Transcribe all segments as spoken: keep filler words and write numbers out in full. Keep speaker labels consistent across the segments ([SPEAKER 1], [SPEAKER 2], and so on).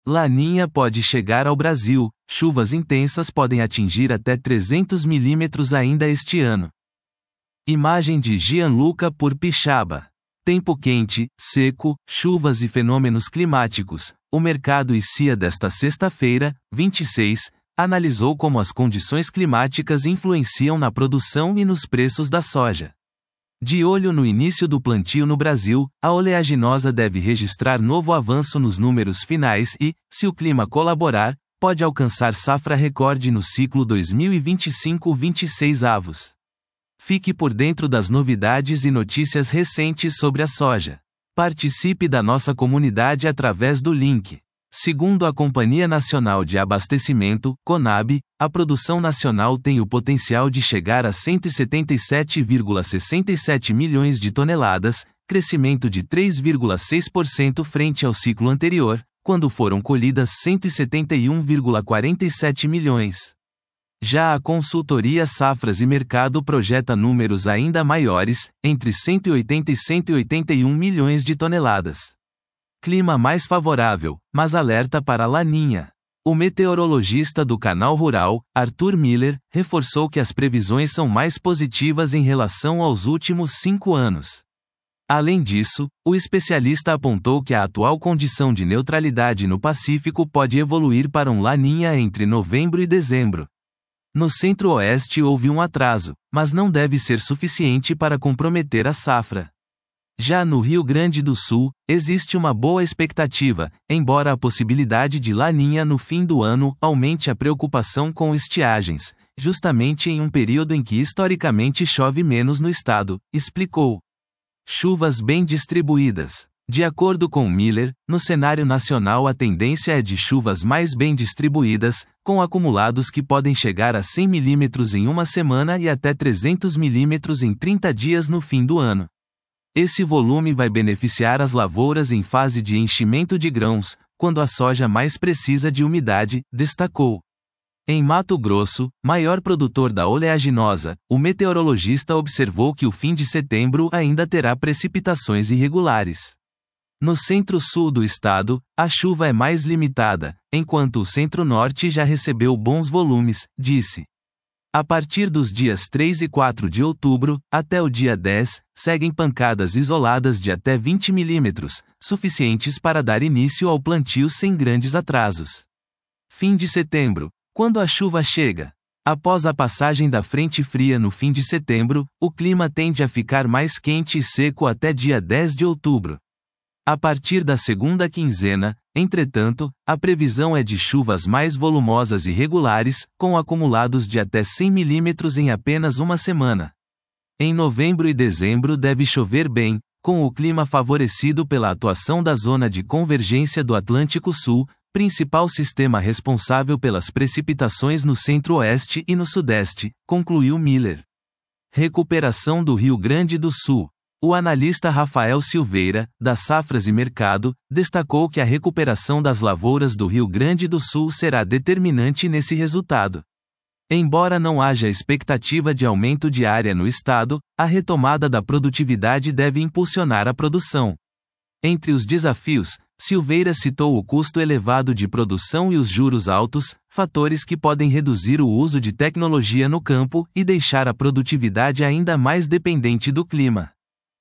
[SPEAKER 1] Laninha pode chegar ao Brasil, chuvas intensas podem atingir até trezentos milímetros ainda este ano. Imagem de Gianluca Purpichaba. Tempo quente, seco, chuvas e fenômenos climáticos. O mercado I C I A desta sexta-feira, vinte e seis, analisou como as condições climáticas influenciam na produção e nos preços da soja. De olho no início do plantio no Brasil, a oleaginosa deve registrar novo avanço nos números finais e, se o clima colaborar, pode alcançar safra recorde no ciclo dois mil e vinte e cinco vinte e seis avos. Fique por dentro das novidades e notícias recentes sobre a soja. Participe da nossa comunidade através do link. Segundo a Companhia Nacional de Abastecimento, CONAB, a produção nacional tem o potencial de chegar a cento e setenta e sete vírgula sessenta e sete milhões de toneladas, crescimento de três vírgula seis por cento frente ao ciclo anterior, quando foram colhidas cento e setenta e um vírgula quarenta e sete milhões. Já a consultoria Safras e Mercado projeta números ainda maiores, entre cento e oitenta e cento e oitenta e um milhões de toneladas. Clima mais favorável, mas alerta para a Laninha. O meteorologista do Canal Rural, Arthur Miller, reforçou que as previsões são mais positivas em relação aos últimos cinco anos. Além disso, o especialista apontou que a atual condição de neutralidade no Pacífico pode evoluir para um Laninha entre novembro e dezembro. No Centro-Oeste houve um atraso, mas não deve ser suficiente para comprometer a safra. Já no Rio Grande do Sul, existe uma boa expectativa, embora a possibilidade de Laninha no fim do ano aumente a preocupação com estiagens, justamente em um período em que historicamente chove menos no estado, explicou. Chuvas bem distribuídas. De acordo com Miller, no cenário nacional a tendência é de chuvas mais bem distribuídas, com acumulados que podem chegar a cem milímetros em uma semana e até trezentos milímetros em trinta dias no fim do ano. Esse volume vai beneficiar as lavouras em fase de enchimento de grãos, quando a soja mais precisa de umidade, destacou. Em Mato Grosso, maior produtor da oleaginosa, o meteorologista observou que o fim de setembro ainda terá precipitações irregulares. No centro-sul do estado, a chuva é mais limitada, enquanto o centro-norte já recebeu bons volumes, disse. A partir dos dias três e quatro de outubro, até o dia dez, seguem pancadas isoladas de até vinte milímetros, suficientes para dar início ao plantio sem grandes atrasos. Fim de setembro. Quando a chuva chega? Após a passagem da frente fria no fim de setembro, o clima tende a ficar mais quente e seco até dia dez de outubro. A partir da segunda quinzena, entretanto, a previsão é de chuvas mais volumosas e regulares, com acumulados de até cem milímetros em apenas uma semana. Em novembro e dezembro deve chover bem, com o clima favorecido pela atuação da zona de convergência do Atlântico Sul, principal sistema responsável pelas precipitações no centro-oeste e no sudeste, concluiu Miller. Recuperação do Rio Grande do Sul. O analista Rafael Silveira, da Safras e Mercado, destacou que a recuperação das lavouras do Rio Grande do Sul será determinante nesse resultado. Embora não haja expectativa de aumento de área no estado, a retomada da produtividade deve impulsionar a produção. Entre os desafios, Silveira citou o custo elevado de produção e os juros altos, fatores que podem reduzir o uso de tecnologia no campo e deixar a produtividade ainda mais dependente do clima.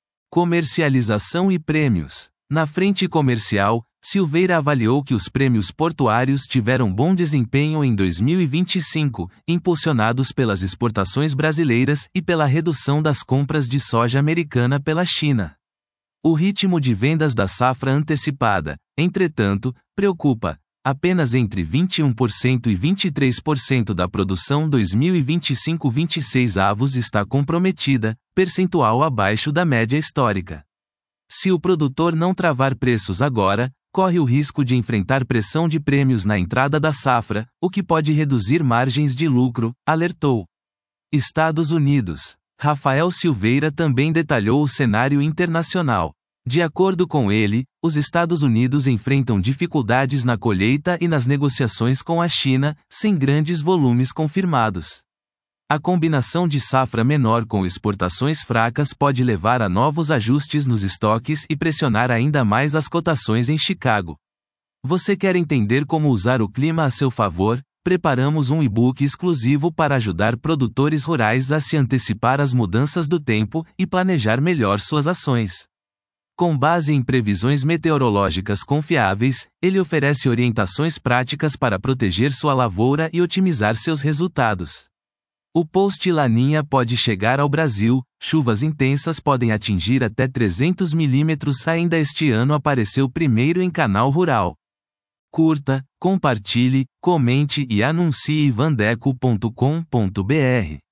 [SPEAKER 1] Comercialização e prêmios. Na frente comercial, Silveira avaliou que os prêmios portuários tiveram bom desempenho em dois mil e vinte e cinco, impulsionados pelas exportações brasileiras e pela redução das compras de soja americana pela China. O ritmo de vendas da safra antecipada, entretanto, preocupa. Apenas entre vinte e um por cento e vinte e três por cento da produção dois mil e vinte e cinco vinte e seis avos está comprometida, percentual abaixo da média histórica. Se o produtor não travar preços agora, corre o risco de enfrentar pressão de prêmios na entrada da safra, o que pode reduzir margens de lucro, alertou. Estados Unidos. Rafael Silveira também detalhou o cenário internacional. De acordo com ele, os Estados Unidos enfrentam dificuldades na colheita e nas negociações com a China, sem grandes volumes confirmados. A combinação de safra menor com exportações fracas pode levar a novos ajustes nos estoques e pressionar ainda mais as cotações em Chicago. Você quer entender como usar o clima a seu favor? Preparamos um e-book exclusivo para ajudar produtores rurais a se antecipar às mudanças do tempo e planejar melhor suas ações. Com base em previsões meteorológicas confiáveis, ele oferece orientações práticas para proteger sua lavoura e otimizar seus resultados. O post Laninha pode chegar ao Brasil, chuvas intensas podem atingir até trezentos milímetros ainda este ano, apareceu primeiro em Canal Rural. Curta, compartilhe, comente e anuncie vandeco ponto com ponto br.